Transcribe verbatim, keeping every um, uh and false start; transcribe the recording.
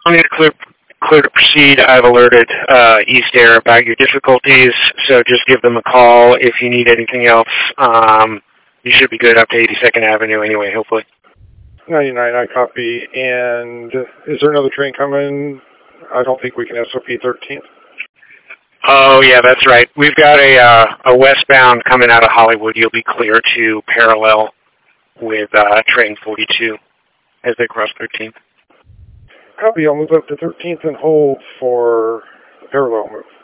I need to clear, clear to proceed. I've alerted uh, East Air about your difficulties, so just give them a call if you need anything else. Um, you should be good up to eighty-second Avenue anyway, hopefully. ninety-nine, I copy. And is there another train coming? I don't think we can S O P thirteenth. Oh, yeah, that's right. We've got a uh, a westbound coming out of Hollywood. You'll be clear to parallel with uh, train forty-two as they cross thirteenth. Copy. I'll move up to thirteenth and hold for the parallel move.